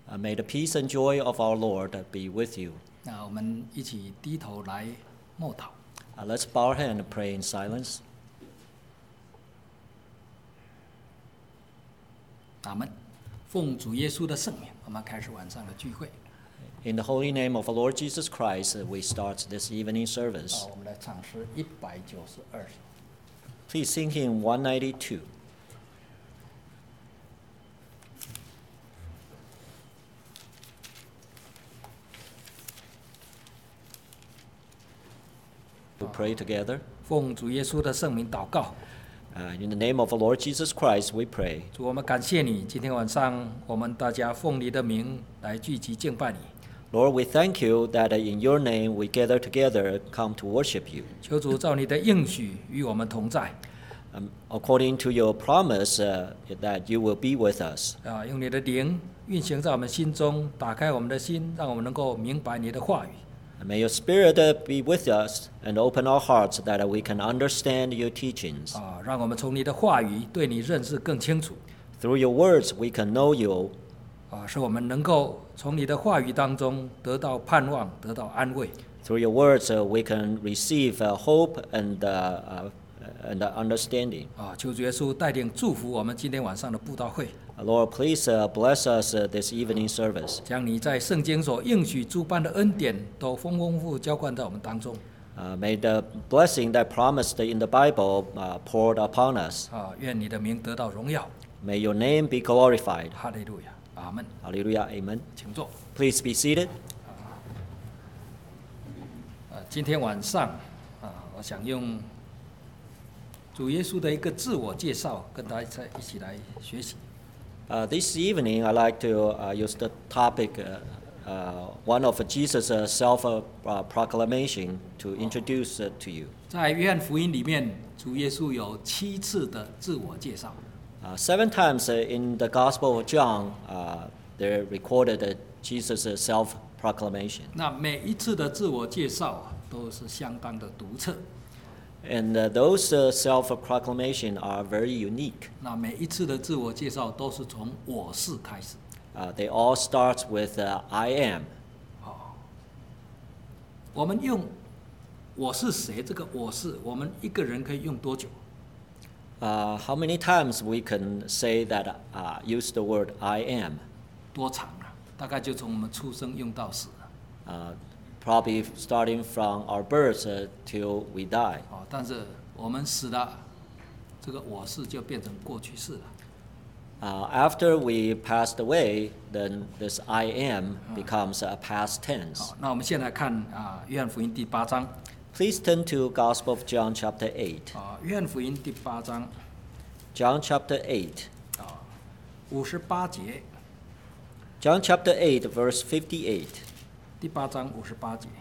May the peace and joy of our Lord be with you. 那我们一起低头来默祷。 Let's bow our head and pray in silence. 阿们。奉主耶稣的圣名，我们开始晚上的聚会。 In the holy name of our Lord Jesus Christ, we start this evening service. 我们来唱诗192首。 Please sing hymn 192. We pray together. 奉主耶稣的圣名祷告。 In the name of our Lord Jesus Christ, we pray. 主，我们感谢你，今天晚上我们大家奉你的名来聚集敬拜你。 Lord, we thank you that in your name we gather together, come to worship you. 求主照你的应许与我们同在。 According to your promise that you will be with us. 用你的灵运行在我们心中，打开我们的心，让我们能够明白你的话语。 May your Spirit be with us and open our hearts that we can understand your teachings. 让我们从你的话语对你认识更清楚。 Through your words, we can know you. 使我们能够从你的话语当中得到盼望，得到安慰。 Through your words, we can receive hope and understanding. 求主耶稣带领祝福我们今天晚上的布道会。 Lord, please bless us this evening service. 将你在圣经所应许诸般的恩典都丰丰富富浇灌在我们当中。 May the blessing that promised in the Bible poured upon us. 愿你的名得到荣耀。 May your name be glorified. 哈利路亚，阿门。 Hallelujah, amen. 请坐。 Please be seated. 今天晚上我想用主耶稣的一个自我介绍，跟大家一起来学习。 This evening, I'd like to use the topic, one of Jesus' self-proclamation, to introduce to you. 在约翰福音里面，主耶稣有7次的自我介绍。 7 times in the Gospel of John, they recorded Jesus' self-proclamation. 那每一次的自我介绍都是相当的独特。 And those self-proclamation are very unique. 那每一次的自我介绍都是从我是开始。 They all start with I am. 我们用我是谁这个我是，我们一个人可以用多久 ？How many times we can say that use the word I am? 多长啊？大概就从我们出生用到死。 Probably starting from our birth till we die. 但是我们死了，这个我是就变成过去式了。 After we passed away, then this I am becomes a past tense. 那我们现在看约翰福音第8章。 Please turn to Gospel of John chapter 8. 约翰福音第8章。 John chapter 8. 58节。 John chapter 8, verse 58. 第8章58节。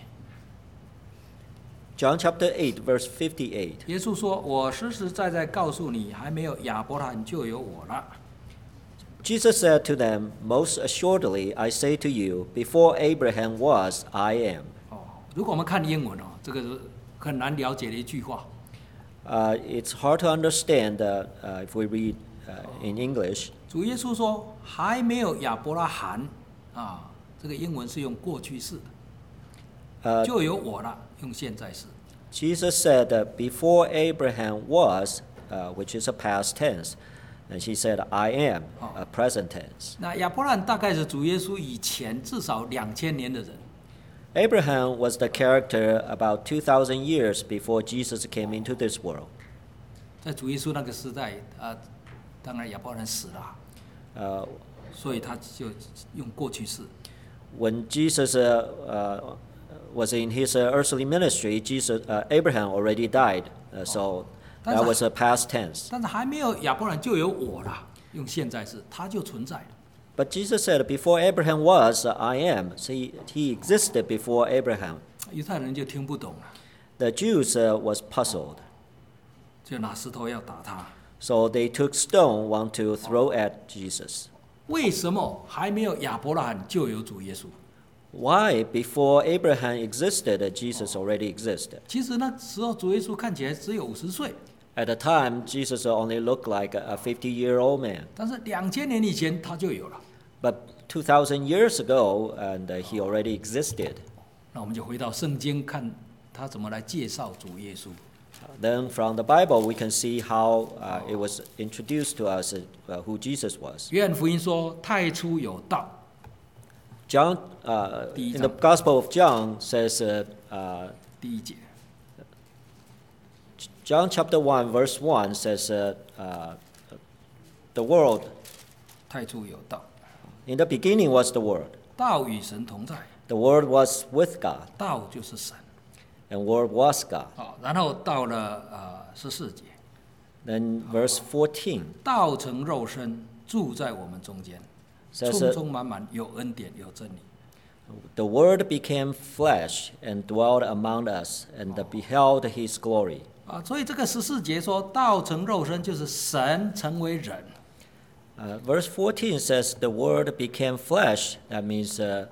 John chapter 8, verse 58. 耶稣说：“我实实在在告诉你，还没有亚伯拉罕就有我了。” Jesus said to them, "Most assuredly, I say to you, before Abraham was, I am." 如果我们看英文这个是很难了解的一句话。 It's hard to understand if we read in English. 主耶稣说：“还没有亚伯拉罕这个英文是用过去式的，就有我了，用现在式。 Jesus said that before Abraham was, which is a past tense, and he said, I am, a present tense. 那亚伯拉罕大概是主耶稣以前至少2000年的人。 Abraham was the character about 2,000 years before Jesus came into this world. 在主耶稣那个时代，当然亚伯拉罕死了，所以他就用过去式。 When Jesus was in his earthly ministry, Abraham already died, so that was a past tense. 但是还没有亚伯拉罕就有我了，用现在式，他就存在了。 But Jesus said, "Before Abraham was, I am." So he existed before Abraham. 犹太人就听不懂了。 The Jews was puzzled. 就拿石头要打他。 So they took stone, want to throw at Jesus. 为什么还没有亚伯拉罕就有主耶稣？ Why, before Abraham existed, Jesus already existed? 其实那时候主耶稣看起来只有50岁。 At the time, Jesus only looked like a 50-year-old man. 但是2000年以前他就有了。 But 2,000 years ago, and he already existed. 那我们就回到圣经，看他怎么来介绍主耶稣。 Then from the Bible, we can see how it was introduced to us who Jesus was. 约翰福音说：“太初有道。” John, in the Gospel of John says, 第一节。 John chapter 1, verse 1 says, the world, 太初有道。 in the beginning was the Word. 道与神同在。 The Word was with God, 道就是神。 and Word was God. 然后到了14节。 Then verse 14 道成肉身，住在我们中间， says, 充充满满，有恩典，有真理。 the Word became flesh and dwelt among us, and beheld His glory. 所以这个14节说，道成肉身就是神成为人。 Verse 14 says, the Word became flesh. That means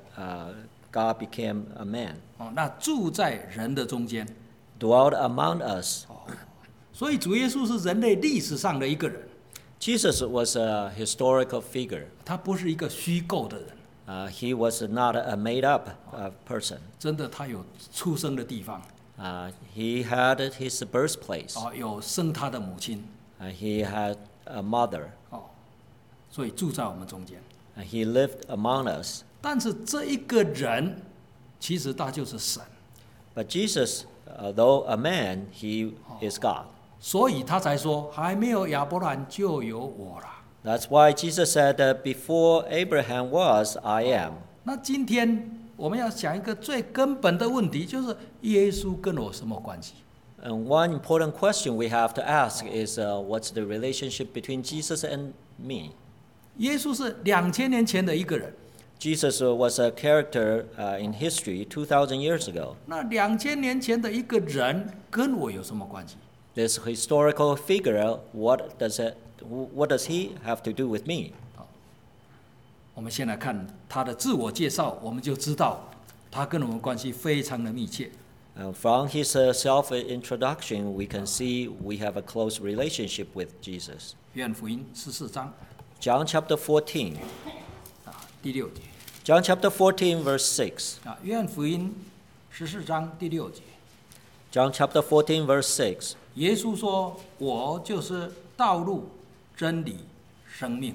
God became a man, 那住在人的中间， dwelt among us. 所以主耶稣是人类历史上的一个人， Jesus was a historical figure. 他不是一个虚构的人。 He was not a made-up person. 真的，他有出生的地方， He had his birthplace. 有生他的母亲， He had a mother. 所以住在我们中间。 He lived among us. 但是这一个人，其实他就是神， But Jesus, though a man, he is God. 所以他才说，还没有亚伯兰就有我了。 That's why Jesus said that before Abraham was, I am. 那今天我们要想一个最根本的问题，就是耶稣跟我什么关系？ And one important question we have to ask is, what's the relationship between Jesus and me? 耶稣是2000年前的一个人， Jesus was a character in history 2,000 years ago. 那2000年前的一个人跟我有什么关系？ This historical figure, what does he have to do with me? 我们先来看他的自我介绍，我们就知道他跟我们关系非常的密切。 From his self-introduction, we can see we have a close relationship with Jesus. 约翰福音14章 John chapter 14. 第6节。 John chapter 14, verse 6. 约翰福音14章第6节。 John chapter 14, verse 6. 耶稣说：“我就是道路、真理、生命。”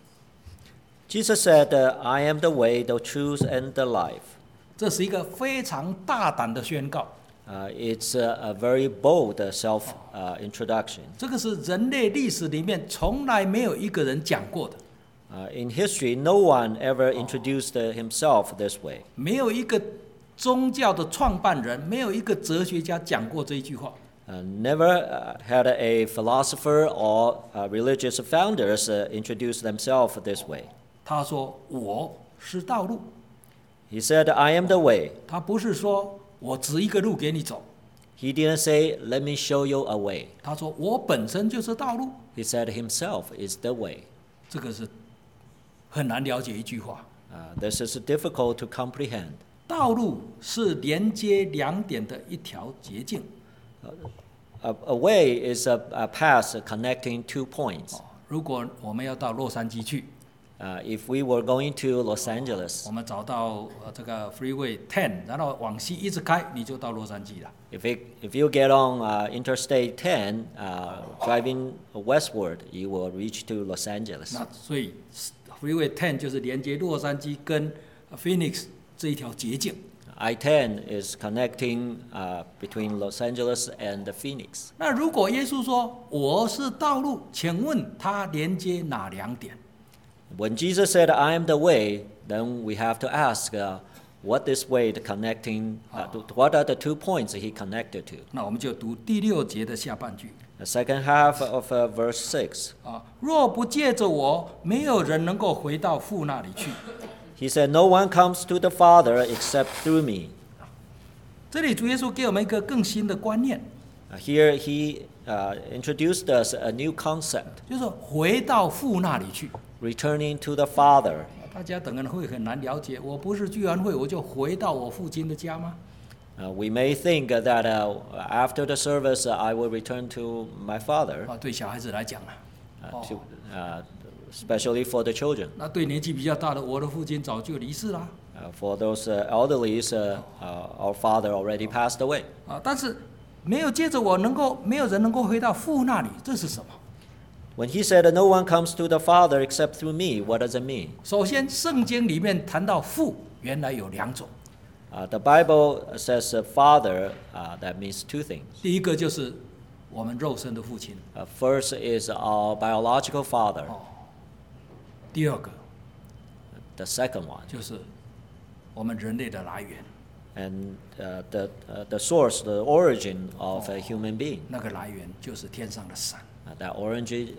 Jesus said, I am the way, the truth, and the life. 这是一个非常大胆的宣告。 It's a very bold self-introduction. 这个是人类历史里面从来没有一个人讲过的。 In history, no one ever introduced himself this way. 没有一个宗教的创办人，没有一个哲学家讲过这一句话。 Never had a philosopher or religious founders introduce themselves this way. 他说：“我是道路。” He said, I am the way. 他不是说我指一个路给你走。 He didn't say, let me show you a way. 他说：“我本身就是道路。” He said himself is the way. 这个是很难了解一句话。 This is difficult to comprehend. 道路是连接两点的一条捷径。 A way is a path connecting 2 points. 如果我们要到洛杉矶去， If we were going to Los Angeles, 我们找到这个 Freeway 10，然后往西一直开，你就到洛杉矶了。 if you get on Interstate 10, driving westward, you will reach to Los Angeles. 那所以 Freeway 10就是连接洛杉矶跟 Phoenix 这一条捷径。 I-10 is connecting between Los Angeles and Phoenix. 那如果耶稣说我是道路，请问他连接哪两点？ When Jesus said, I am the way, then we have to ask, what this way connecting, what are the 2 points he connected to? 那我们就读第6节的下半句。 The second half of verse 6. 若不借着我，没有人能够回到父那里去。 He said, no one comes to the Father except through me. 这里主耶稣给我们一个更新的观念， Here he introduced us a new concept, 就是回到父那里去。 returning to the Father. 大家可能会很难了解，我不是聚完会我就回到我父亲的家吗？ We may think that after the service I will return to my father. 对小孩子来讲 To, especially for the children. 那对年纪比较大的，我的父亲早就离世啦。 For those elderlies, our father already passed away. 但是没有接着我没有人能够回到父那里，这是什么？ When he said, "No one comes to the Father except through me," what does it mean? 首先，圣经里面谈到父，原来有2种。 The Bible says Father, that means 2 things. 第一个就是我们肉身的父亲。 First is our biological father. 第二个 The second one. 就是我们人类的来源。 And the source, the origin of a human being. 那个来源就是天上的神。 The origin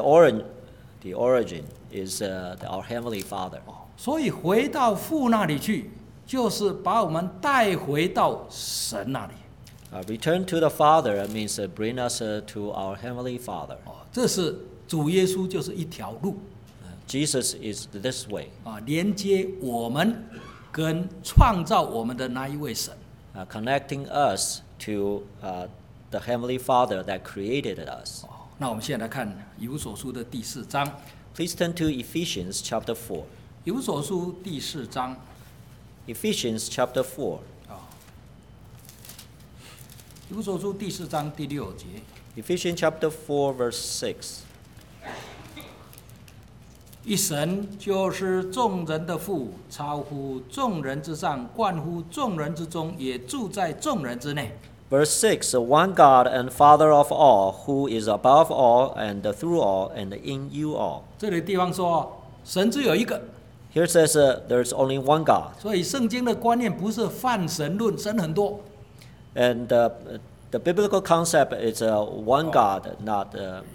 is our heavenly Father. 所以回到父那里去，就是把我们带回到神那里。 Return to the Father means bring us to our heavenly Father. 这是主耶稣就是一条路。 Jesus is this way. 连接我们跟创造我们的那一位神。 Connecting us to the heavenly Father that created us. 那我们现在来看以弗所书的第4章。 Please turn to Ephesians chapter 4. 以弗所书第4章。 Ephesians chapter 4. 以弗所书第4章第6节。 Ephesians chapter 4 verse 6. 一神就是众人的父，超乎众人之上，冠乎众人之中，也住在众人之内。 Verse 6, one God and Father of all, who is above all and through all and in you all. 这里地方说神只有一个。 Here says there's only one God. 所以圣经的观念不是泛神论，神很多。 And the biblical concept is one God, not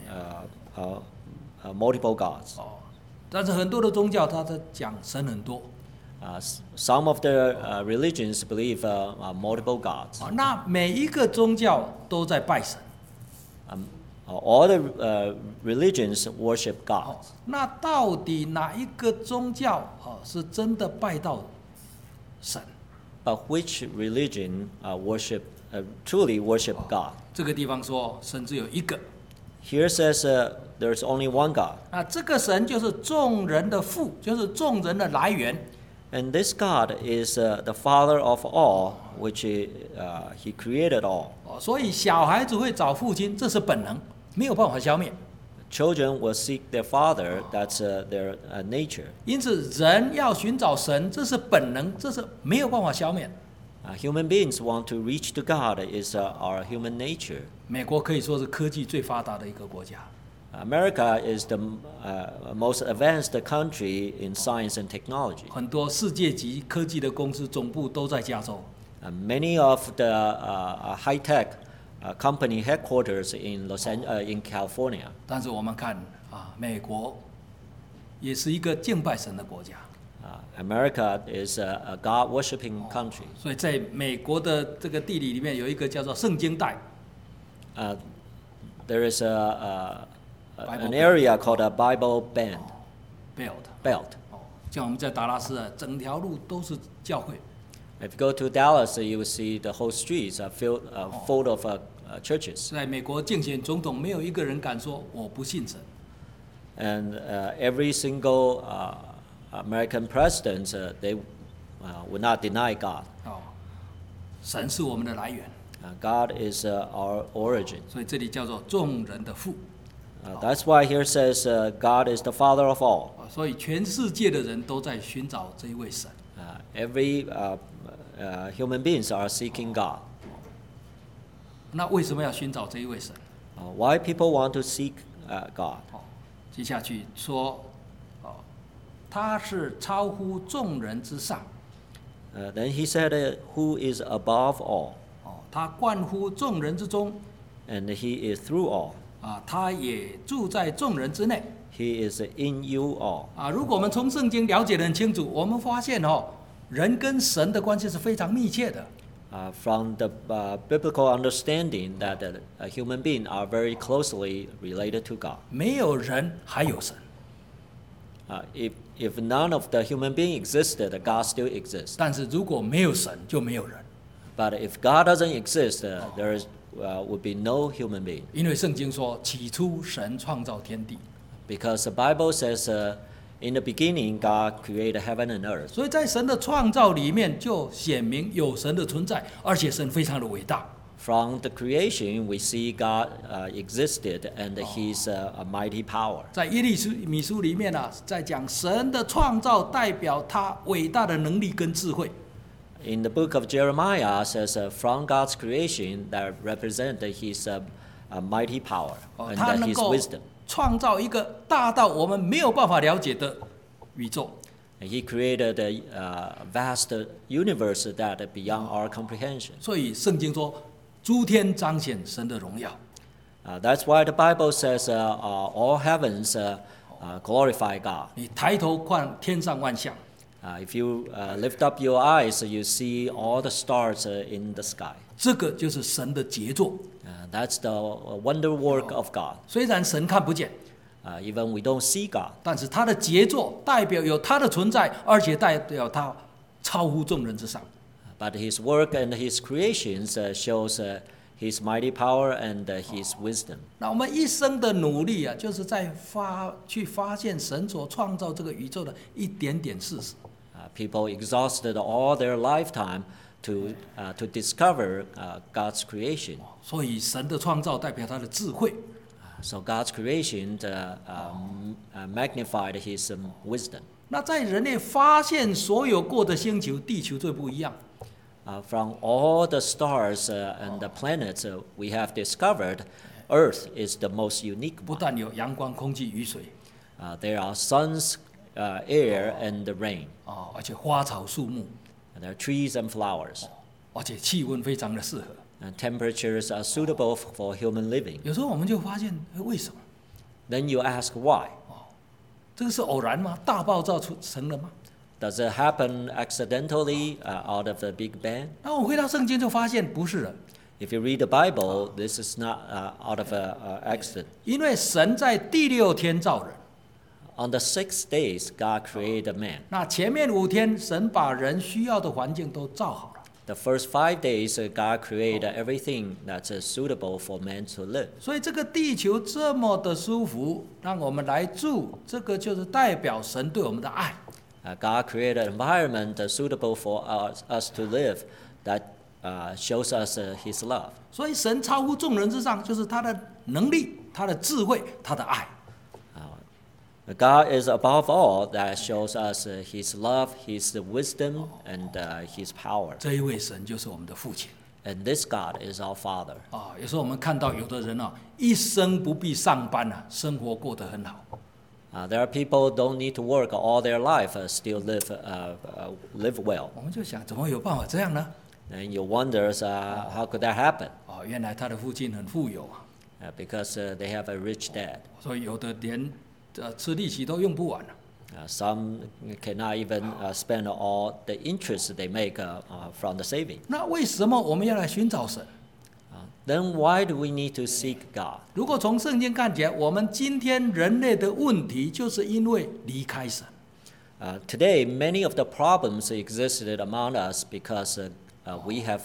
multiple gods. 但是很多的宗教它在讲神很多。 Some of the religions believe multiple gods. 那每一个宗教都在拜神。 All the religions worship God. 那到底哪一个宗教是真的拜到神？ But which religion truly worship God? 这个地方说神只有一个。 Here says there's only one God. 这个神就是众人的父，就是众人的来源。 And this God is the Father of all, which He created all. 所以小孩子会找父亲，这是本能，没有办法消灭。 Children will seek their father. That's their nature. 因此，人要寻找神，这是本能，这是没有办法消灭。 Human beings want to reach to God is our human nature. 美国可以说是科技最发达的一个国家。 America is the most advanced country in science and technology. 很多世界级科技的公司总部都在加州。 Many of the high-tech company headquarters in California. 但是我们看美国也是一个敬拜神的国家。 America is a God-worshiping country. 所以在美国的这个地理里面有一个叫做圣经带。 There is an area called a Bible belt. 像我们在达拉斯整条路都是教会。 If you go to Dallas, you will see the whole streets are full of churches. 在美国竞选总统，没有一个人敢说我不信神。 And every single American president, they would not deny God. 神是我们的来源。 God is our origin. 所以这里叫做众人的父。 That's why here says God is the Father of all. 所以全世界的人都在寻找这一位神。 Every human beings are seeking God. 那为什么要寻找这一位神？ Why people want to seek God? 接下去说，他是超乎众人之上。 Then he said, "Who is above all?" 他冠乎众人之中。 And he is through all. 他也住在众人之内。 He is in you all. 如果我们从圣经了解得很清楚，我们发现人跟神的关系是非常密切的。 From the biblical understanding that human beings are very closely related to God. 没有人还有神。 If none of the human being existed, God still exists. 但是如果没有神，就没有人。 But if God doesn't exist, there would be no human being. 因为圣经说，起初神创造天地。 Because the Bible says, in the beginning, God created heaven and earth. 所以在神的创造里面就显明有神的存在，而且神非常的伟大。 From the creation, we see God existed and His a mighty power. 在耶利米书里面啊，在讲神的创造代表他伟大的能力跟智慧。 In the book of Jeremiah, says from God's creation that represent His mighty power and 他能 His 够 wisdom. 创造一个大到我们没有办法了解的宇宙。 And He created a vast universe that beyond our comprehension. 所以圣经说，诸天彰显神的荣耀。 That's why the Bible says all heavens glorify God. 你抬头看天上万象， If you lift up your eyes, you see all the stars in the sky. 这个就是神的杰作。 That's the wonder work of God. 虽然神看不见， Even we don't see God, 但是他的杰作代表有他的存在，而且代表他超乎众人之上。 but His work and His creations shows His mighty power and His wisdom. 那我们一生的努力啊，就是在去发现神所创造这个宇宙的一点点事实。 People exhausted all their lifetime to discover God's creation. 所以神的创造代表他的智慧。 So God's creation magnified His wisdom. 那在人类发现所有过的星球，地球最不一样。 From all the stars and the planets we have discovered, Earth is the most unique 不 one. 但有阳光、空气、雨水， There are suns, air, and the rain. 而且花草树木， And there are trees and flowers. 而且气温非常的适合。 And temperatures are suitable for human living. 有时候我们就发现，为什么？ Then you ask why? 这个是偶然吗？大爆炸成了吗？ Does it happen accidentally out of the Big Bang? 那我回到圣经就发现不是了， If you read the Bible, this is not out of an accident. 因为神在第6天造人， On the 6 days, God created man. 那前面5天神把人需要的环境都造好了， The first 5 days, God created everything that's suitable for man to live. 所以这个地球这么的舒服，让我们来住，这个就是代表神对我们的爱。 God created an environment suitable for us to live that shows us His love. 所以神超乎众人之上，就是他的能力、他的智慧、他的爱。 God is above all that shows us His love, His wisdom, and His power. 这一位神就是我们的父亲。 And this God is our Father. 有时候我们看到有的人一生不必上班生活过得很好。 There are people who don't need to work all their life, still live well. 我们就想，怎么有办法这样呢？ And you wonder how could that happen? 原来他的父亲很富有 Because they have a rich dad. 所以有的连吃利息都用不完了。 Some cannot even spend all the interest they make from the saving. 那为什么我们要来寻找神？ Then why do we need to seek God? 如果从圣经看起来，我们今天人类的问题，就是因为离开神。 Today, many of the problems existed among us because we have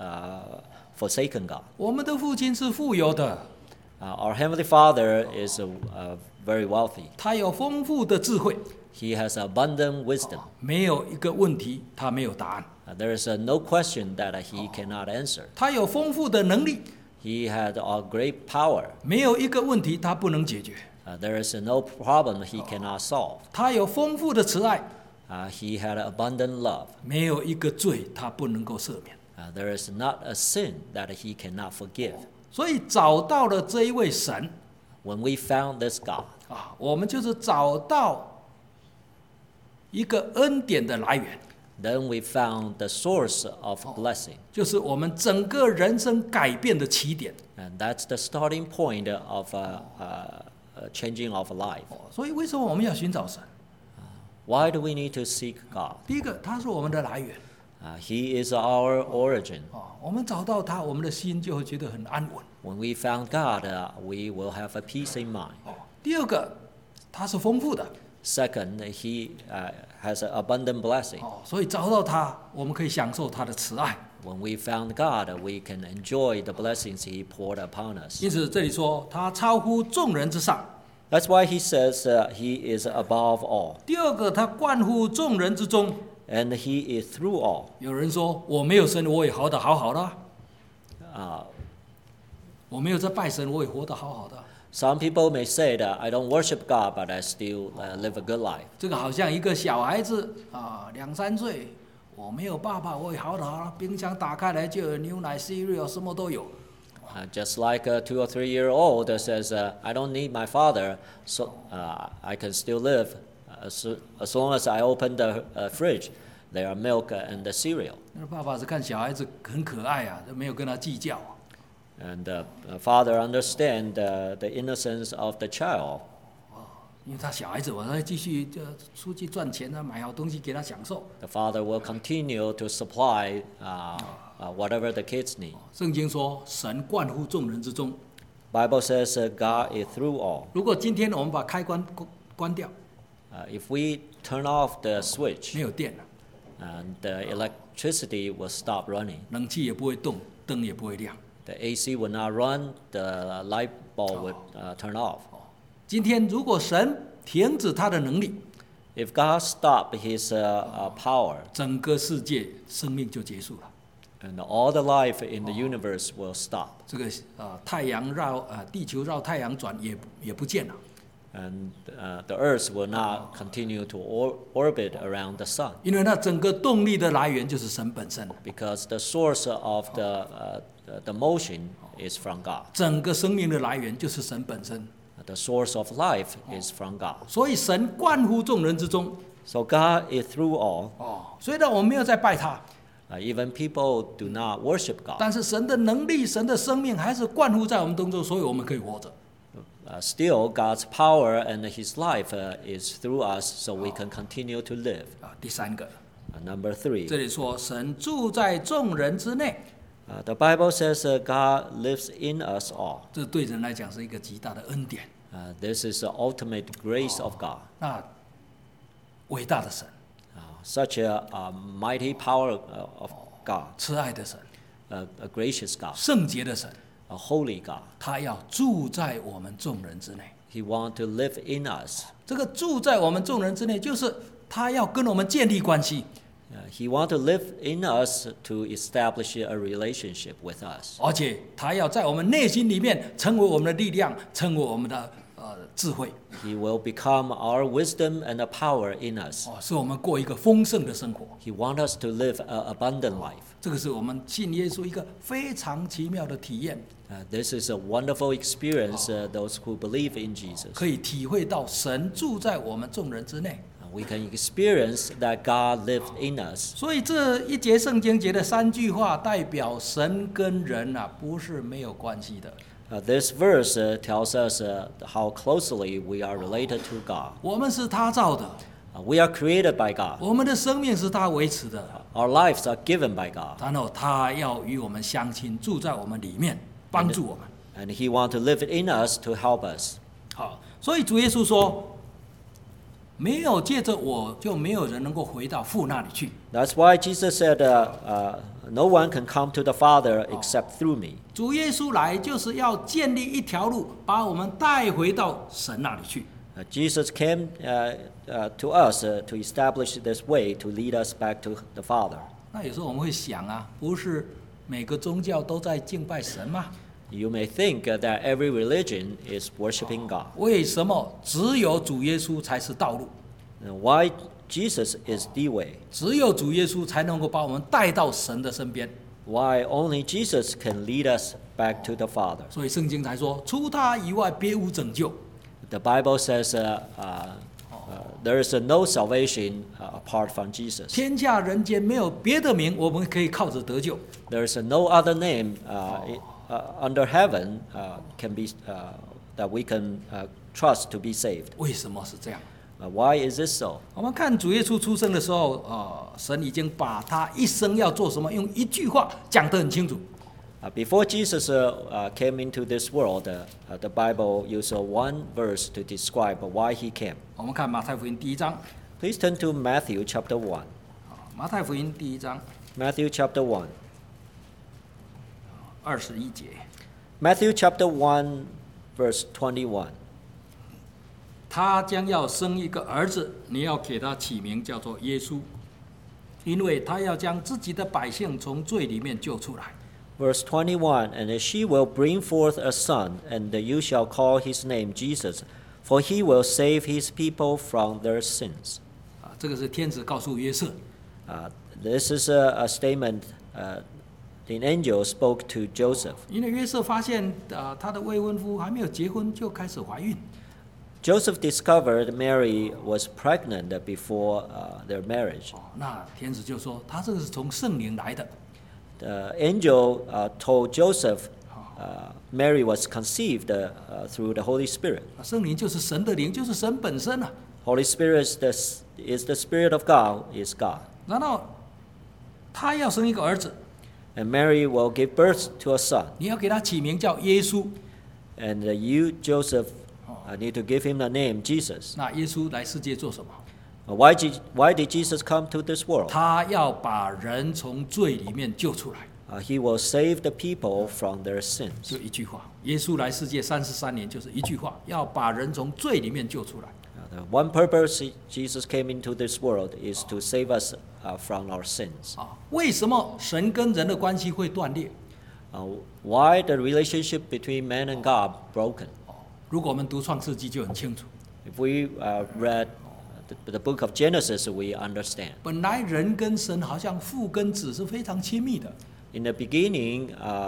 forsaken God. 我们的父亲是富有的， Our Heavenly Father is very wealthy. 他有丰富的智慧， He has abundant wisdom. 没有一个问题他没有答案。 There is no question that He cannot answer. 他有丰富的能力， He had a great power. 没有一个问题他不能解决。 There is no problem He cannot solve. 他有丰富的慈爱， He had abundant love. 没有一个罪他不能够赦免。 There is not a sin that He cannot forgive. 所以找到了这一位神， When we found this God, 我们就是找到一个恩典的来源， then we found the source of blessing. 就是我们整个人生改变的起点。 And that's the starting point of changing of life. 所以为什么我们要寻找神？ Why do we need to seek God? 第一个，他是我们的来源。 He is our origin. 我们找到他，我们的心就会觉得很安稳。 When we found God, we will have a peace in mind. 第二个，他是丰富的。 Second, He has an abundant blessing. 所以找到他，我们可以享受他的慈爱。 When we found God, we can enjoy the blessings He poured upon us. 因此这里说，他超乎众人之上。 That's why he says he is above all, 第二个，他贯乎众人之中。 and he is through all. 有人说我没有神，我也活得好好的； Uh, 我没有在拜神，我也活得好好的。 some people may say that I don't worship God, but I still live a good life. 这个好像一个小孩子啊，2、3岁，我没有爸爸，我也好得好了。冰箱打开来就有牛奶、cereal，什么都有。 Just like a 2 or 3 year old that says, I don't need my father, so I can still live. As long as I open the fridge, there are milk and the cereal. 那爸爸是看小孩子很可爱啊，就没有跟他计较。 And the father understands the innocence of the child. 因为他小孩子，我再继续出去赚钱啊，买好东西给他享受。 The father will continue to supply whatever the kids need. 圣经说，神贯乎众人之中。 Bible says God is through all. 如果今天我们把开关关掉， If we turn off the switch, 没有电了， and the electricity will stop running. 冷气也不会动，灯也不会亮。 The AC will not run, the light bulb would turn off. 今天如果神停止他的能力， If God stopped his power, 整个世界生命就结束了。 and all the life in the universe will stop. 这个太阳地球绕太阳转也不见了。 And the earth will not continue to orbit around the sun. 因为那整个动力的来源就是神本身， Because the source of the motion is from God. 整个生命的来源就是神本身。 The source of life is from God. 所以神贯乎众人之中。 So God is through all. 虽然我们没有在拜他， Even people do not worship God. 但是神的能力、神的生命还是贯乎在我们当中，所以我们可以活着。 Still, God's power and His life is through us, so we can continue to live. 第三个， Number 3. 这里说神住在众人之内， The Bible says God lives in us all. 这对人来讲是一个极大的恩典。 This is the ultimate grace of God. 那伟大的神， Such a mighty power of God, 慈爱的神， a gracious God, 圣洁的神， a holy God. 他要住在我们众人之内。 He wants to live in us. 这个住在我们众人之内，就是他要跟我们建立关系， He wants to live in us to establish a relationship with us. 而且他要在我们内心里面成为我们的力量，成为我们的智慧， He will become our wisdom and a power in us. 使我们过一个丰盛的生活。 He wants us to live an abundant life. 这个是我们信耶稣一个非常奇妙的体验， This is a wonderful experience, those who believe in Jesus. 可以体会到神住在我们众人之内。 We can experience that God lives in us. 所以这一节圣经节的3句话，代表神跟人不是没有关系的。 This verse tells us how closely we are related to God. 我们是他造的， We are created by God. 我们的生命是他维持的， Our lives are given by God. 然后他要与我们相亲，住在我们里面，帮助我们。 And He wants to live in us to help us. 好，所以主耶稣说，没有借着我，就没有人能够回到父那里去。 That's why Jesus said, no one can come to the Father except through me. 主耶稣来就是要建立一条路，把我们带回到神那里去。 Jesus came to us to establish this way to lead us back to the Father. 那有时候我们会想不是每个宗教都在敬拜神吗？ You may think that every religion is worshiping God. 为什么只有主耶稣才是道路？ Why Jesus is the way? 只有主耶稣才能够把我们带到神的身边。 Why only Jesus can lead us back to the Father? 所以圣经才说，除他以外别无拯救。 The Bible says there is no salvation apart from Jesus. 天下人间没有别的名，我们可以靠着得救。 There is no other name under heaven can be that we can trust to be saved. 为什么是这样？ Why is this so? 我们看主耶稣出生的时候，神已经把他一生要做什么，用一句话讲得很清楚。 Before Jesus came into this world, the Bible used one verse to describe why he came. 我们看马太福音第1章， Please turn to Matthew chapter 1. 马太福音第1章 Matthew chapter 1. 21节。 Matthew chapter 1, verse 21. 他将要生一个儿子，你要给他起名叫做耶稣，因为他要将自己的百姓从罪里面救出来。 Verse 21, And she will bring forth a son, and you shall call his name Jesus, for he will save his people from their sins. 这个是天使告诉约瑟。 This is a statement the angel spoke to Joseph. 因为约瑟发现他的未婚夫还没有结婚就开始怀孕。 Joseph discovered Mary was pregnant before their marriage. 那天使就说，他这个是从圣灵来的。 The angel told Joseph Mary was conceived through the Holy Spirit. 圣灵就是神的灵，就是神本身啊。 Holy Spirit is the Spirit of God, is God. 然后他要生一个儿子， And Mary will give birth to a son. 你要给他起名叫耶稣。 And you, Joseph, need to give him the name Jesus. 那耶稣来世界做什么？ Why did Jesus come to this world? 他要把人从罪里面救出来。 He will save the people from their sins. 就一句话，耶稣来世界33年，就是一句话，要把人从罪里面救出来。 The one purpose Jesus came into this world is to save us from our sins. 为什么神跟人的关系会断裂？ Why the relationship between man and God broken? 如果我们读创世纪就很清楚。 If we read the book of Genesis, we understand. 本来人跟神好像父跟子是非常亲密的。 In the beginning,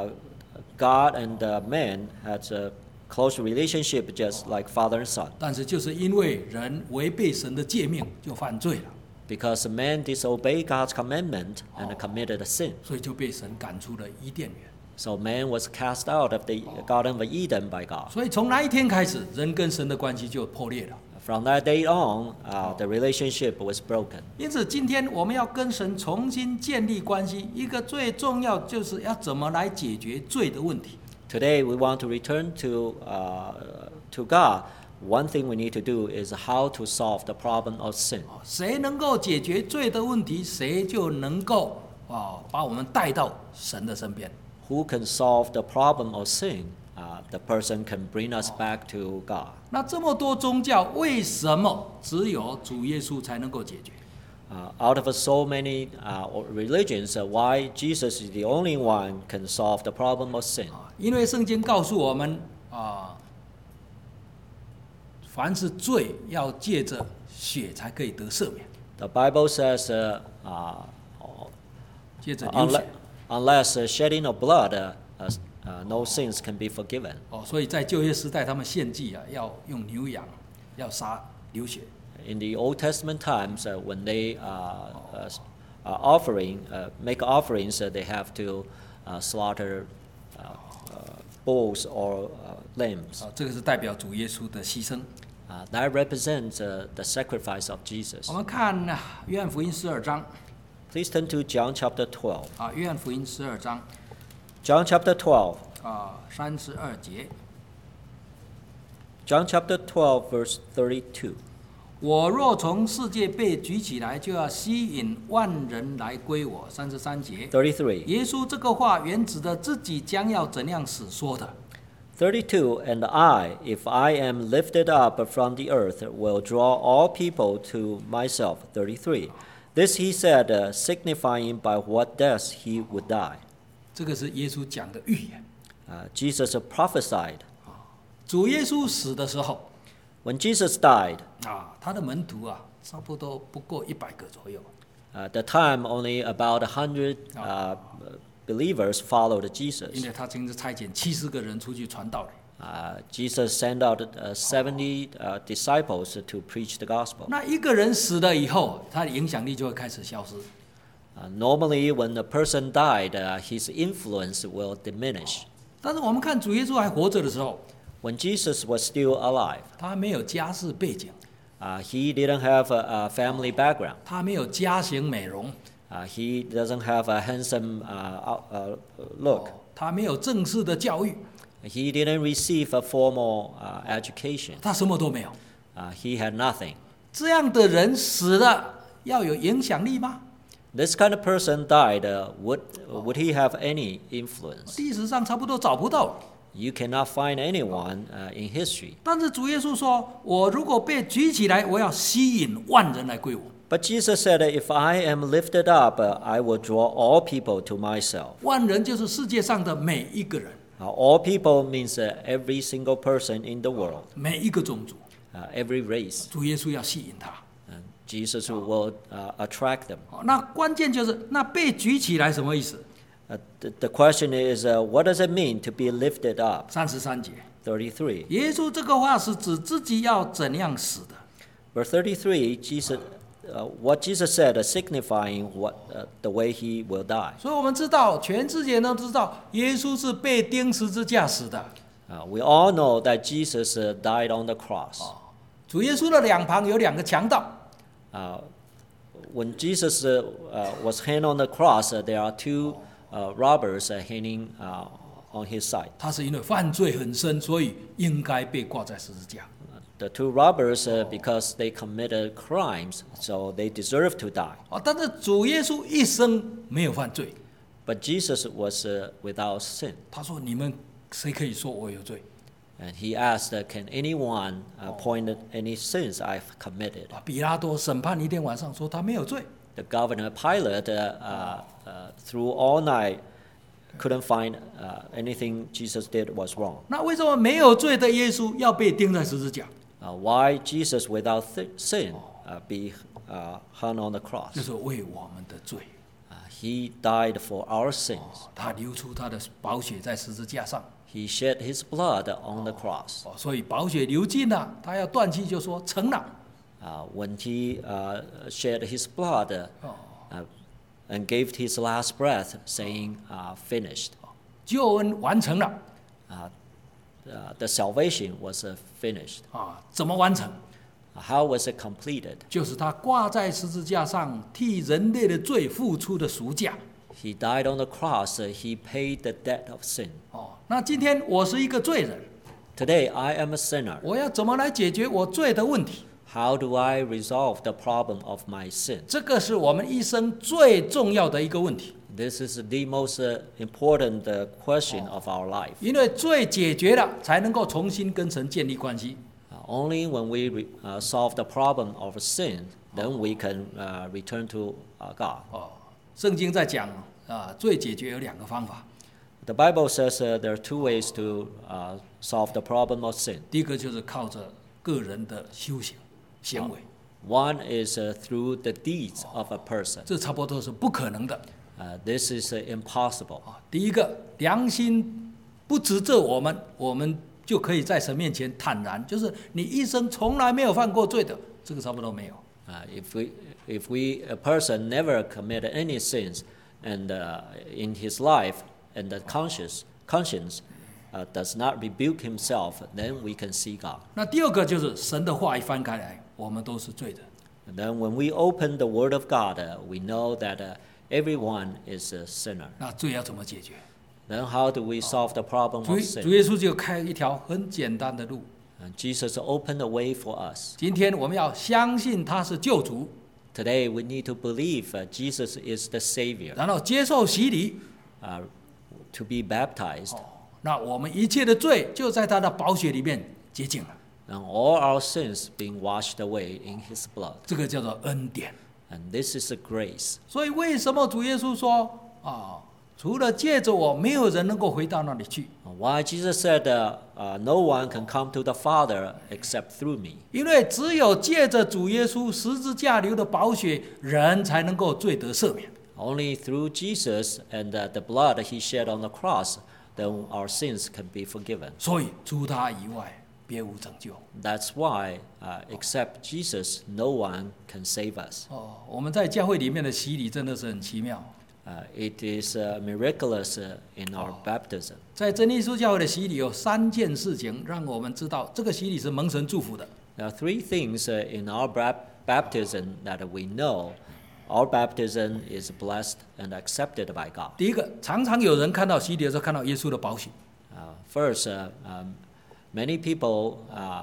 God and man had a close relationship, just like father and son. 但是就是因为人违背神的诫命，就犯罪了。 Because man disobeyed God's commandment and committed a sin. 所以就被神赶出了伊甸园。 So man was cast out of the Garden of Eden by God. 所以从那一天开始，人跟神的关系就破裂了。 From that day on, the relationship was broken. 因此，今天我们要跟神重新建立关系，一个最重要就是要怎么来解决罪的问题。 Today, we want to return to God. One thing we need to do is how to solve the problem of sin. 谁能够解决罪的问题，谁就能够把我们带到神的身边。 Who can solve the problem of sin? The person can bring us back to God. 那这么多宗教，为什么只有主耶稣才能够解决？ Out of so many religions, why Jesus is the only one can solve the problem of sin? 因为圣经告诉我们凡是罪要借着血才可以得赦免。 The Bible says, 借着流血。 unless shedding of blood, no sins can be forgiven. 所以在旧约时代，他们献祭要用牛羊，要杀流血。 In the Old Testament times, when they make offerings, they have to slaughter bulls or lambs. 这个是代表主耶稣的牺牲。 That represents the sacrifice of Jesus. 我们看约翰福音12章。 Please turn to John chapter 12. 约翰福音12章。 John chapter 12. 32节。 John chapter 12, verse 32. 我若从世界被举起来，就要吸引万人来归我。33节。 33. 耶稣这个话原指的自己将要怎样死说的。 32. And I, if I am lifted up from the earth, will draw all people to myself. 33. This he said, signifying by what death he would die. 这个是耶稣讲的预言。 Jesus prophesied. 主耶稣死的时候， When Jesus died, 他的门徒差不多不过100个左右。 at the time only about 100 believers followed 因 Jesus. 为他亲自差遣70个人出去传道。 Jesus sent out 70 disciples to preach the gospel. 那一个人死了以后，他的影响力就会开始消失。 Normally, when a person died, his influence will diminish. 但是我们看主耶稣还活着的时候， When Jesus was still alive, 他没有家世背景， he didn't have a family background. 他没有家型美容， He doesn't have a handsome look. 他没有正式的教育， He didn't receive a formal education. 他什么都没有。 He had nothing. 这样的人死了，要有影响力吗？ This kind of person died. Would he have any influence? 历史上差不多找不到。 You cannot find anyone in history. 但是主耶稣说，我如果被举起来，我要吸引万人来归我。 But Jesus said, if I am lifted up, I will draw all people to myself. 万人就是世界上的每一个人， All people means every single person in the world, 每一个种族， every race. 主耶稣要吸引他。 And Jesus will attract them. 那关键就是那被举起来什么意思 The question is, what does it mean to be lifted up? ？33节， 33. 耶稣这个话是指自己要怎样死的。 Verse 33, what Jesus said, signifying the way he will die. 所以我们知道，全世界都知道，耶稣是被钉十字架死的。 We all know that Jesus died on the cross. 主耶稣的两旁有两个强盗。 When Jesus was hanged on the cross, there are two robbers hanging on his side. 他是因为犯罪很深，所以应该被挂在十字架。 The two robbers, because they committed crimes, so they deserve to die. 但是主耶稣一生没有犯罪。 But Jesus was without sin. 他说：“你们谁可以说我有罪？” And he asked, can anyone point at any sins I've committed? 比拉多审判一天晚上说他没有罪。 The governor Pilate, through all night, couldn't find anything Jesus did was wrong. 那为什么没有罪的耶稣要被钉在十字架？ Why Jesus without sin be hung on the 就 cross? 是为我们的罪， He died for our sins. 他流出他的宝血在十字架上。 He shed his blood on the cross. 所以宝血流尽了，他要断气就说成了。 When he shed his blood and gave his last breath, saying, finished. 救恩完成了。 The salvation was finished. 怎么完成？ How was it completed? 就是他挂在十字架上，替人类的罪付出的赎价。 He died on the cross. He paid the debt of sin. 那今天我是一个罪人， Today, I am a sinner. 我要怎么来解决我罪的问题？ How do I resolve the problem of my sin? 这个是我们一生最重要的一个问题。 This is the most important question of our life. 因为罪解决了，才能够重新跟神建立关系。 Only when we solve the problem of sin, then we can return to God. 圣经在讲罪解决有两个方法。 The Bible says there are two ways to solve the problem of sin. 第一个就是靠着个人的修行为， One is through the deeds of a person. 这差不多是不可能的。 This is impossible. 第一个，良心不指责我们，我们就可以在神面前坦然，就是你一生从来没有犯过罪的，这个差不多没有。 If a person never committed any sins, and in his life, and the conscience does not rebuke himself, then we can see God. 那第二个就是神的话一翻开来，我们都是罪人。 And then when we open the Word of God, we know that everyone is a sinner. 那罪要怎么解决？ Then how do we solve the problem 主 of 主 sin? 耶稣就开一条很简单的路。 And Jesus opened the way for us. 今天我们要相信他是救主， Today we need to believe Jesus is the Savior, 然后接受洗礼， to be baptized, 那我们一切的罪就在他的宝血里面洁净了。 and all our sins being washed away in His blood. 这个叫做恩典。 And this is a grace. 所以为什么主耶稣说除了借着我，没有人能够回到那里去？ Why Jesus said, no one can come to the Father except through me. 因为只有借着主耶稣十字架流的宝血，人才能够罪得赦免。 Only through Jesus and the blood He shed on the cross, then our sins can be forgiven. 所以除他以外，别无拯救。 That's why, except Jesus, no one can save us. 我们在教会里面的洗礼真的是很奇妙。 It is miraculous in our baptism. 在真理书教会的洗礼有3件事情，让我们知道这个洗礼是蒙神祝福的。 There are three things in our baptism that we know. Our baptism is blessed and accepted by God. 第一个，常常有人看到洗礼的时候看到耶稣的宝血。 First, many people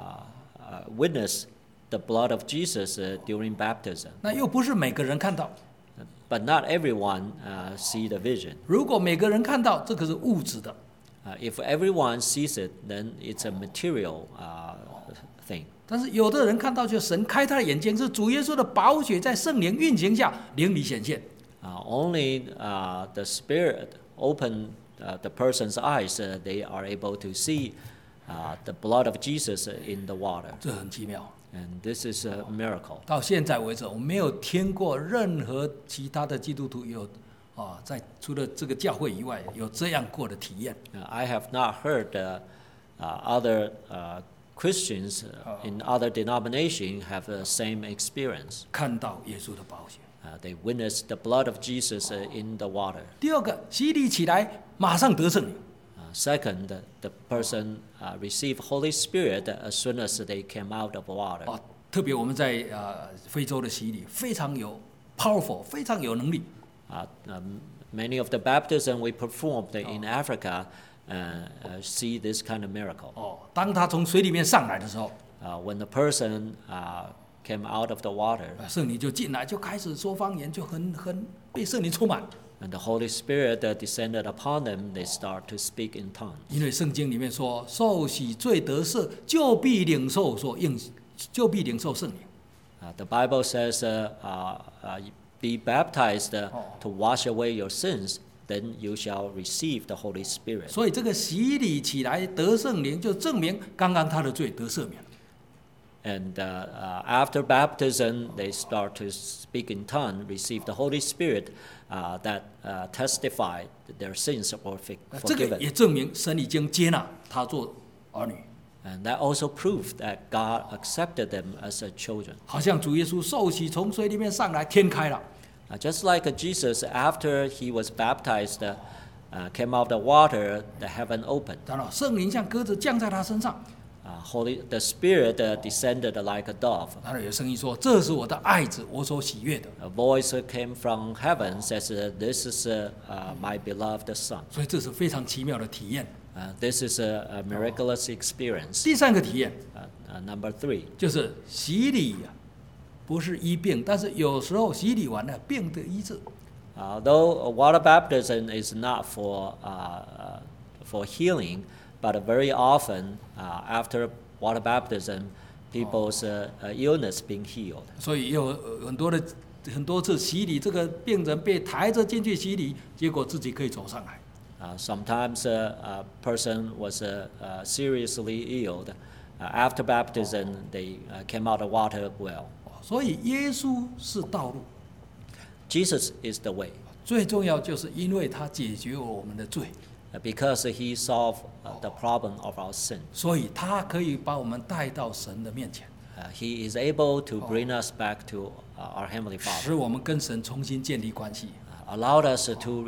witness the blood of Jesus during baptism. 那又不是每个人看到。 But not everyone see the vision. 如果每个人看到，这个是物质的。 If everyone sees it, then it's a material thing. 但是有的人看到，就神开他的眼睛，是主耶稣的宝血在圣灵运行下灵里显现。 Only the Spirit opened the person's eyes, they are able to see the blood of Jesus in the water. 这很奇妙。 And this is a miracle. 到现在为止，我没有听过任何其他的基督徒有在除了这个教会以外有这样过的体验。 I have not heard other Christians in other denominations have the same experience. 看到耶稣的宝血。 They witnessed the blood of Jesus in the water. 第二个，洗礼起来马上得圣灵。 Second, the person received Holy Spirit as soon as they came out of water. 特别我们在非洲的洗礼非常有 powerful， 非常有能力。 Many of the baptism we performed in Africa see this kind of miracle. 当他从水里面上来的时候， When the person came out of the water, 圣灵就进来，就开始说方言，就很被圣灵充满。 and the Holy Spirit descended upon them, they start to speak in tongues. 因为圣经里面说，受洗罪得赦，就必领受圣灵。 The Bible says, be baptized to wash away your sins, then you shall receive the Holy Spirit. 所以这个洗礼起来得圣灵，就证明刚刚他的罪得赦免。 And after baptism, they start to speak in tongues, receive the Holy Spirit that testify that their sins are 这个 forgiven. 也证明神已经接纳他做儿女。 And that also proved that God accepted them as a children. 好像主耶稣受洗从水里面上来，天开了。 Just like Jesus, after he was baptized, came out of the water, the heaven opened. 当然，圣灵像鸽子降在他身上。 The Spirit descended like a dove. 当然有声音说：“这是我的爱子，我所喜悦的。” A voice came from heaven says, "This is my beloved Son." 所以这是非常奇妙的体验。 This is a miraculous experience. 第三个体验 Number 3, 就是洗礼不是医病，但是有时候洗礼完了，病的医治。 though water baptism is not for healing, but very often after water baptism, people's illness being healed. 所以有很多次洗礼，这个病人被抬着进去洗礼，结果自己可以走上来。 Sometimes a person was seriously ill. After baptism, they came out of water well. 所以耶稣是道路， Jesus is the way, 最重要就是因为他解决我们的罪， because he solved the problem of our sin. 所以他可以把我们带到神的面前， He is able to bring us back to our Heavenly 使 Father, 我们跟神重新建立关系。 allowed us to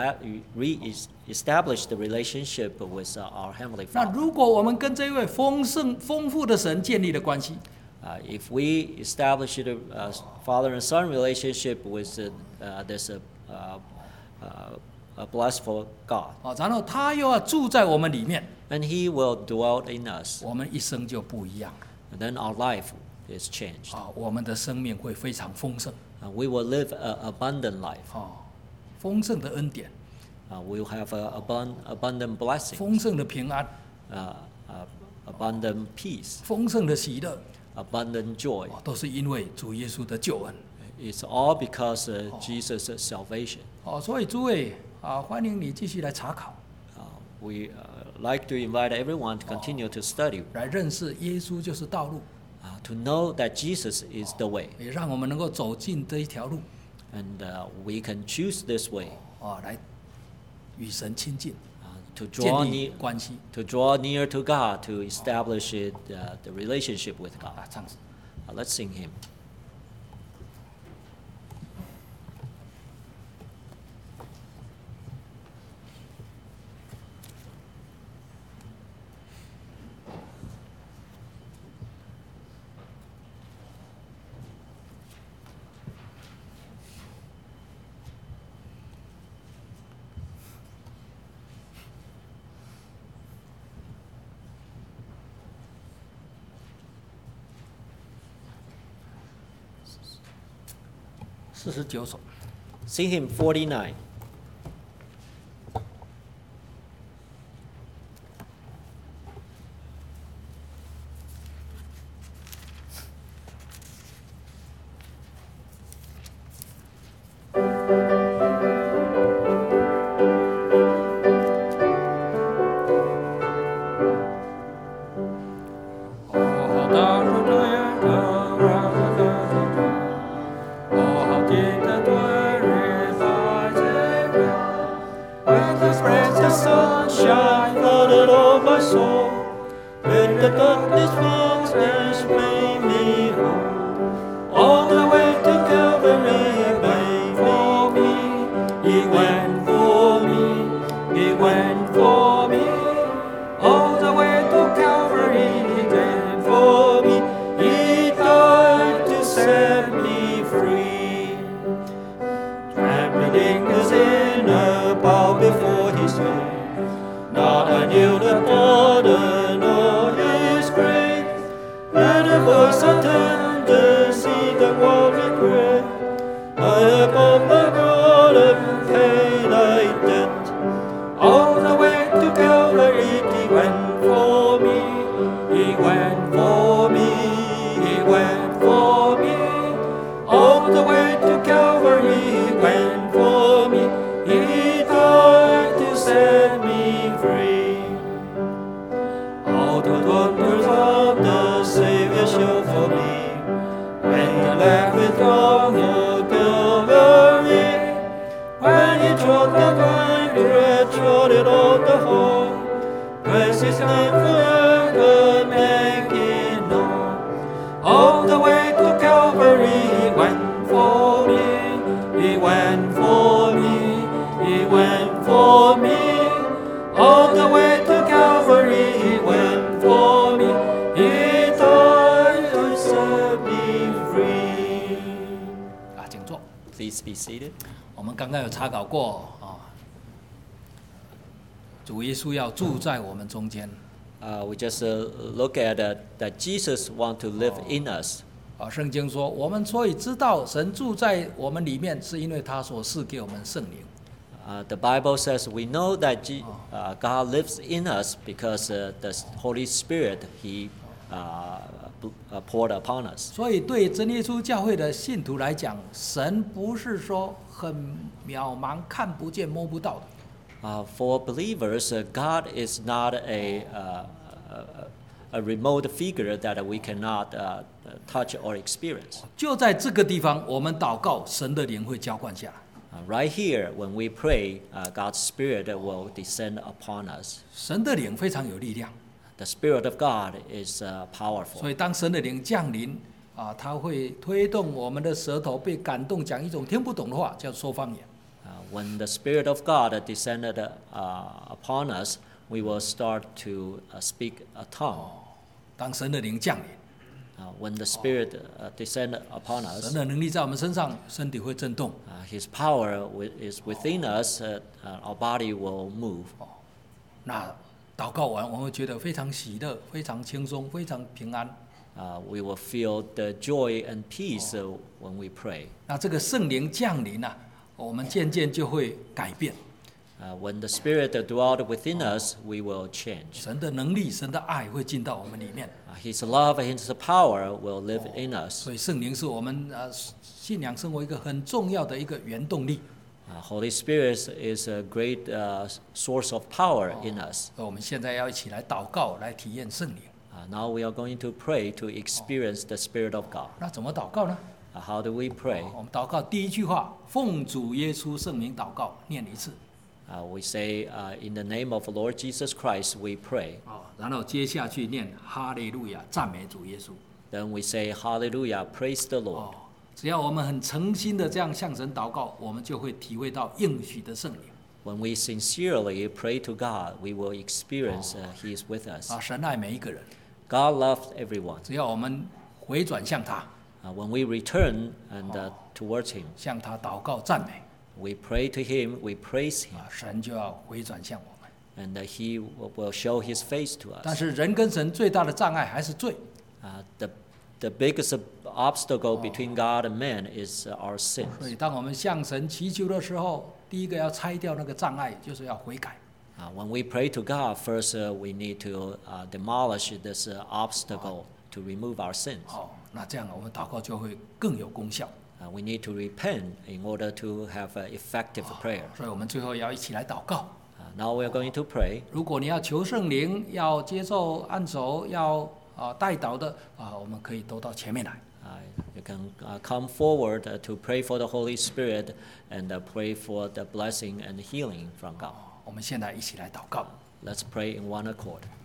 re-establish the relationship with our Heavenly 那 Father. 如果我们跟这位丰富的神建立了关系， If we establish the father and son relationship with this blessed God, 然后他又要住在我们里面， and He will dwell in us, 我们一生就不一样 and then our life is changed. 我们的生命会非常丰盛 We will live an abundant life. 丰盛的恩典， We will have abundant blessing, 丰盛的平安， abundant peace, 丰盛的喜乐， abundant joy. 都是因为主耶稣的救恩。 It's all because Jesus' salvation. 所以诸位欢迎你继续来查考， We like to invite everyone to continue to study, 来认识耶稣就是道路， to know that Jesus is the way, 也让我们能够走进这一条路， and we can choose this way 来与神亲近， to 建 draw 立 near, 关系。 to draw near to God, to establish the relationship with God. 唱诗。 Let's sing him. 49首。 Sing him 49. darkness falls, this made me whole. All the way to Calvary, He paid for me. He went for me. He went for me. All the way to Calvary, He came for me. He died to set me free. Trembling the sinner, bow before His feet. Now I knew the pardon of His grace. Heard a voice so tender, see the world in prayer. I have on my golden paid thy debt. All the way to Calvary, He went for me. He went for me. He went for me. All the way to Calvary, He went for me. He died to set me free. All the wonders of the Savior show for me. When He left with throng of Calvary, when He trod the vine, He trod it on the whole. Praise His name forever, make it known. All the way to Calvary, He went for me. He went for me. He went for me. All the way to Calvary, He went for me. He died to set me free. 请坐。 Please be seated. 我们刚刚有查考过主耶稣要住在我们中间。 We just look at that Jesus want to live in us. 圣经说，我们所以知道神住在我们里面，是因为他所赐给我们圣灵。 The Bible says we know that God lives in us because the Holy Spirit He poured upon us. 所以对真耶稣教会的信徒来讲，神不是说很渺茫、看不见、摸不到的。 For believers, God is not a remote figure that we cannot touch or experience. 就在这个地方，我们祷告，神的灵会浇灌下来。 Right here, when we pray, God's Spirit will descend upon us. 神的灵非常有力量。 The Spirit of God is 所 powerful. 以当神的灵降临，他会推动我们的舌头被感动，讲一种听不懂的话，叫说方言。 When the Spirit of God descended upon us, we will start to speak a tongue. 当神的灵降临， When the Spirit descended upon 神 us, 的能力在我们身上，身体会震动。 His power is within us. Our body will move. 那祷告完，我们会觉得非常喜乐、非常轻松、非常平安。 We will feel the joy and peace when we pray. 那这个圣灵降临我们渐渐就会改变。 When the Spirit dwells within us, we will change. 神的能力、神的爱会进到我们里面。 His love and His power will live in us. 所以圣灵是我们信仰生活一个很重要的一个原动力。 Holy Spirit is a great source of power in us. 所以我们现在要一起来祷告，来体验圣灵。 Now we are going to pray to experience the Spirit of God. 那怎么祷告呢？ How do we pray? 我们祷告第一句话，奉主耶稣圣名祷告，念一次。 We say, in the name of Lord Jesus Christ, we pray. 然后接下去念哈利路亚，赞美主耶稣。 Then we say, Hallelujah, praise the Lord. 只要我们很诚心的这样向神祷告，我们就会体会到应许的圣灵。 When we sincerely pray to God, we will experience He is with us. 神爱每一个人。 God loves everyone. 只要我们回转向他， When we return towards Him, 向他祷告赞美， we pray to Him, we praise Him, 神就要回转向我们。 and He will show His face to 但 us. 是人跟神最大的障碍还是罪。 The biggest obstacle between God and man is our sin. 所以当我们向神祈求的时候，第一个要拆掉那个障碍，就是要悔改。 When we pray to God, first we need to demolish this obstacle to remove our sins. 那这样我们祷告就会更有功效。 We need to repent in order to have effective prayer. 所以我们最后要一起来祷告。 Now we are going to pray. 如果你要求圣灵，要接受按手，要代祷的我们可以都到前面来。 You can come forward to pray for the Holy Spirit and pray for the blessing and healing from God. 我们现在一起来祷告。 Let's pray in one accord.